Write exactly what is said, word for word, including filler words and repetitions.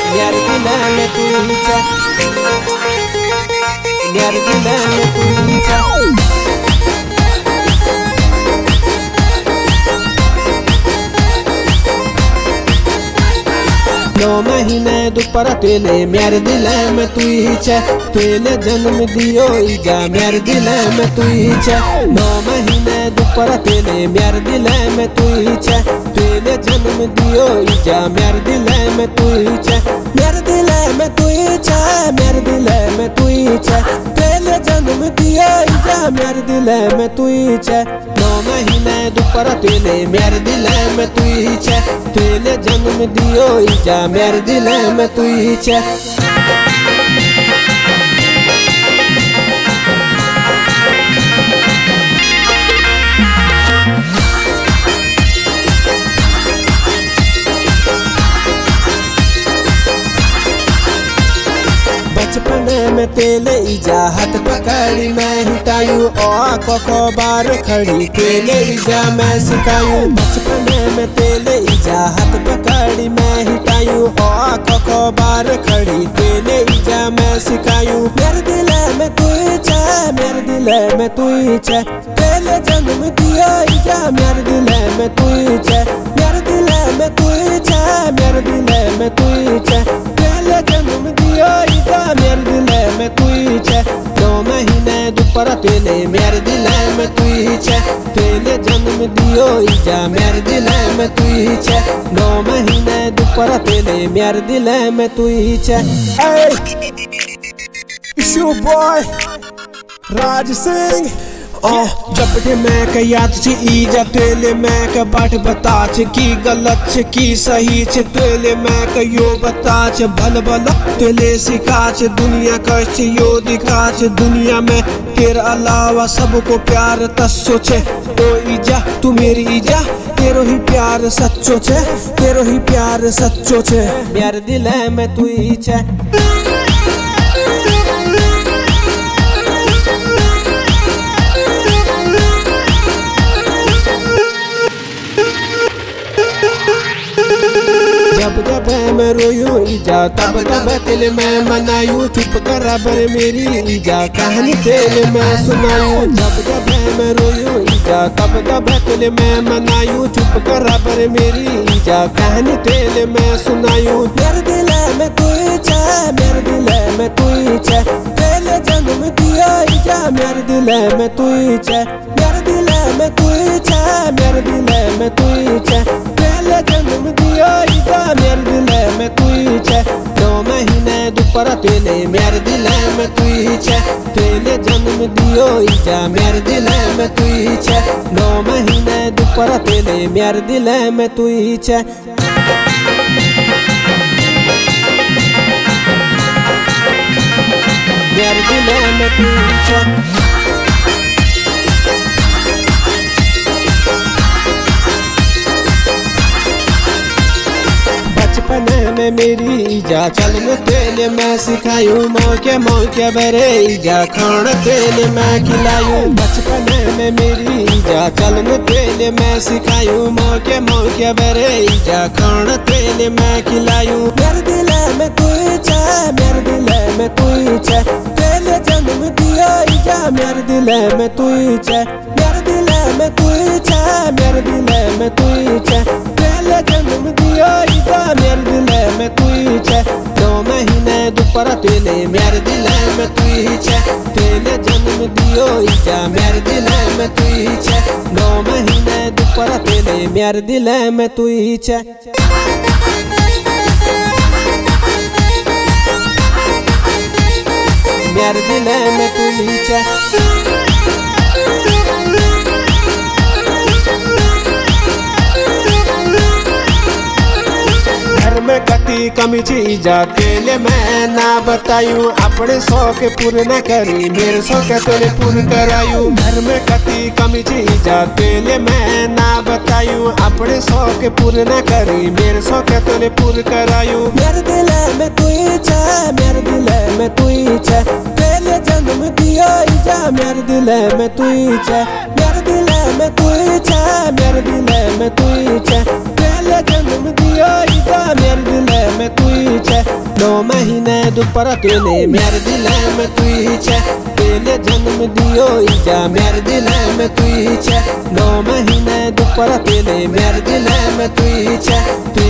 मेरे दिल में तू ही है, मेरे दिल में तू ही है। नौ महीने दुपर तेले मेरे दिल में तू ही है, तेले जन्म दियो ईजा मेरे दिल में तू ही है। नौ महीने दुपर तेले मेरे दिल में तू ही है, तेले जन्म दियो ईजा मेरे दिल में तू ही है। मेरे दिल में तू ही है, मेरे दिल में तू ही है, तेले जन्म दियो ईजा मेरे दिल में तू ही है। नौ महीने दुपर तेले मेरे दिल में तू ही है, तेले जन्म दियो ईजा मेरे दिल में तू ही है। बचपन में तेले ईजा हाथ पकड़ी मैं हिटायू ओ को बार खड़ी तेले ईजा मैं सिखायू। बचपन में तेले ईजा हाथ पकड़ी मैं हिटायू ओ को बार खड़ी तेले ईजा मैं सिखायू। मेरे दिल में तू ही है, मेरे दिल में तू ही है, तेले जन्म दिया ईजा मेरे दिल में तू ही है। मेरे दिल में तू ही है, मेरे दिल में तू ही है, तेले जन्म दिया ईजा मेरे दिल में तू ही है। नौ महीने दुपर तेले मेरे दिल में तू ही है, तेले जन्म दियो ईजा मेरे दिल में तू ही है। नौ महीने दुपर तेले मेरे दिल में तू ही है। Hey, it's your boy Raj Singh. ओ जब दे मैं के याद छे ईजा तेले मैं के बाट बता छे की गलत छे की सही छे, तेले मैं के यो बता छे भल भल तेले सिखा छे दुनिया कछ यो दिखा छे। दुनिया में तेरे अलावा सबको प्यार तस्सो छे, ओ ईजा तू मेरी ईजा तेरो ही प्यार सच्चो छे, तेरो ही प्यार सच्चो छे। मेरे दिल में तू ही छे। जब जब मैं रोयूं ईजा तब तब दिल में मनायूं, चुप करा बर मेरी ईजा कहानी दिल में सुनायूं। जब जब मैं रोयूं ईजा तब तब दिल में मनायूं, चुप करा बर मेरी ईजा कहानी दिल में सुनायूं। मेरे दिल में तू ही है, मेरे दिल में तू ही है, तेले जन्म दिया ईजा मेरे दिल में तू ही है। मेरे दिल में तू ही है, मेरे दिल में तू ही है, तेले जन्म दिया ईजा मेरे दिल में तू ही है। नौ महीने दुपर तेले मेरे दिल में तू ही है, तेले जन्म दियो ईजा मेरे दिल में तू ही है। नौ महीने दुपर तेले मेरे दिल में तू ही है। मेरे दिल में तू ही है। बचपन में मेरी ईजा चलन तेले मैं सिखायूं, मौके मौके बरे ईजा खाना तेले मैं खिलायूं। बचपन में मेरी ईजा चलन तेले मैं सिखायूं, मौके मौके बरे ईजा खाना तेले मैं खिलायूं। मेरे दिल में तू ही है, मेरे दिल में तू ही है, तेले जन्म दिया ईजा मेरे दिल में तू ही है। मेरे दिल में तू ही है, मेरे दिल में तू ही है, तेले जन्म दिया ईजा मेरे दिल में तू ही है। नौ महीने दुपर तेले मेरे दिल में तू ही है, तेले जन्म दियो ईजा मेरे दिल में तू ही है। नौ महीने दुपर तेले मेरे दिल में तू ही है। मेरे दिल में तू ही है। में कती कमी चीजा तेले मैं ना बतायूं, अपने शौक पूर्ण करी मेरे शौक तेले पूर्ण करायूं। घर में कती कमी चीजा तेले मैं ना बतायूं, अपने शौक पूर्ण करी मेरे शौक तेले पूर्ण करायूं। मेरे दिल में तू ही है, मेरे दिल में तू ही है, तेले जन्म दिया ईजा मेरे दिल में तू ही है। मेरे दिल में तू ही है, मेरे दिल में तू ही है, तेले जन्म दिया ईजा मेरे दिल में तू ही है। महीने दुपर तेने मेरे दिल में तू ही छे, तेने जन्म दियो इजा मेरे दिल में तू ही छे। नौ महीने दुपर तेने मेरे दिल में तू ही छे।